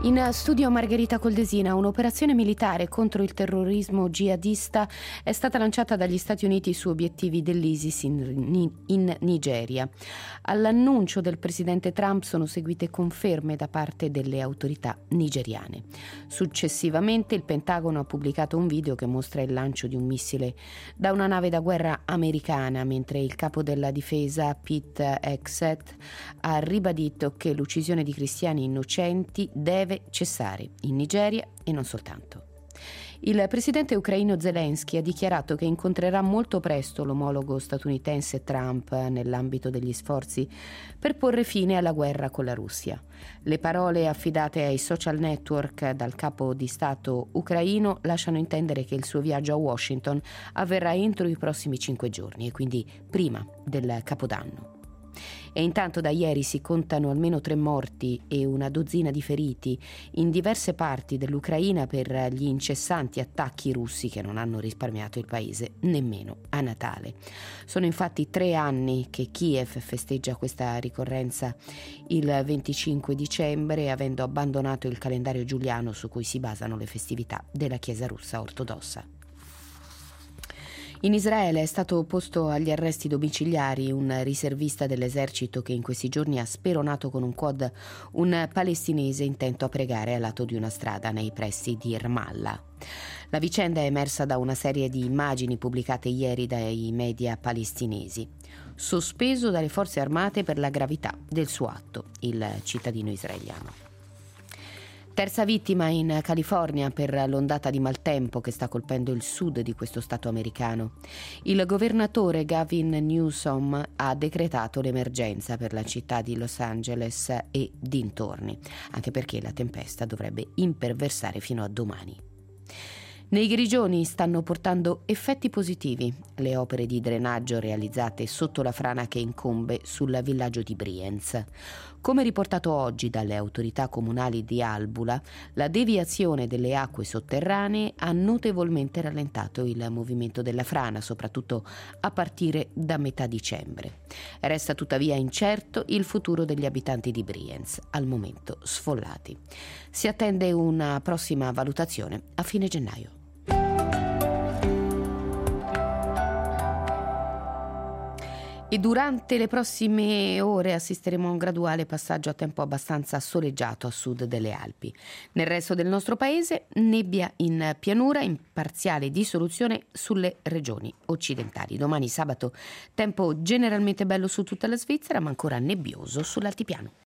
In studio Margherita Coldesina. Un'operazione militare contro il terrorismo jihadista è stata lanciata dagli Stati Uniti su obiettivi dell'ISIS in Nigeria. All'annuncio del presidente Trump sono seguite conferme da parte delle autorità nigeriane. Successivamente il Pentagono ha pubblicato un video che mostra il lancio di un missile da una nave da guerra americana, mentre il capo della difesa Pete Hegseth ha ribadito che l'uccisione di cristiani innocenti deve cessare in Nigeria e non soltanto. Il presidente ucraino Zelensky ha dichiarato che incontrerà molto presto l'omologo statunitense Trump nell'ambito degli sforzi per porre fine alla guerra con la Russia. Le parole affidate ai social network dal capo di Stato ucraino lasciano intendere che il suo viaggio a Washington avverrà entro i prossimi 5 giorni e quindi prima del Capodanno. E intanto da ieri si contano almeno 3 morti e una dozzina di feriti in diverse parti dell'Ucraina per gli incessanti attacchi russi che non hanno risparmiato il paese nemmeno a Natale. Sono infatti 3 anni che Kiev festeggia questa ricorrenza il 25 dicembre, avendo abbandonato il calendario giuliano su cui si basano le festività della Chiesa russa ortodossa. In Israele è stato posto agli arresti domiciliari un riservista dell'esercito che in questi giorni ha speronato con un quad un palestinese intento a pregare a lato di una strada nei pressi di Ramallah. La vicenda è emersa da una serie di immagini pubblicate ieri dai media palestinesi. Sospeso dalle forze armate per la gravità del suo atto, il cittadino israeliano. Terza vittima in California per l'ondata di maltempo che sta colpendo il sud di questo stato americano. Il governatore Gavin Newsom ha decretato l'emergenza per la città di Los Angeles e dintorni, anche perché la tempesta dovrebbe imperversare fino a domani. Nei Grigioni stanno portando effetti positivi le opere di drenaggio realizzate sotto la frana che incombe sul villaggio di Brienz. Come riportato oggi dalle autorità comunali di Albula, la deviazione delle acque sotterranee ha notevolmente rallentato il movimento della frana, soprattutto a partire da metà dicembre. Resta tuttavia incerto il futuro degli abitanti di Brienz, al momento sfollati. Si attende una prossima valutazione a fine gennaio. E durante le prossime ore assisteremo a un graduale passaggio a tempo abbastanza soleggiato a sud delle Alpi. Nel resto del nostro paese nebbia in pianura, in parziale dissoluzione sulle regioni occidentali. Domani sabato tempo generalmente bello su tutta la Svizzera, ma ancora nebbioso sull'altipiano.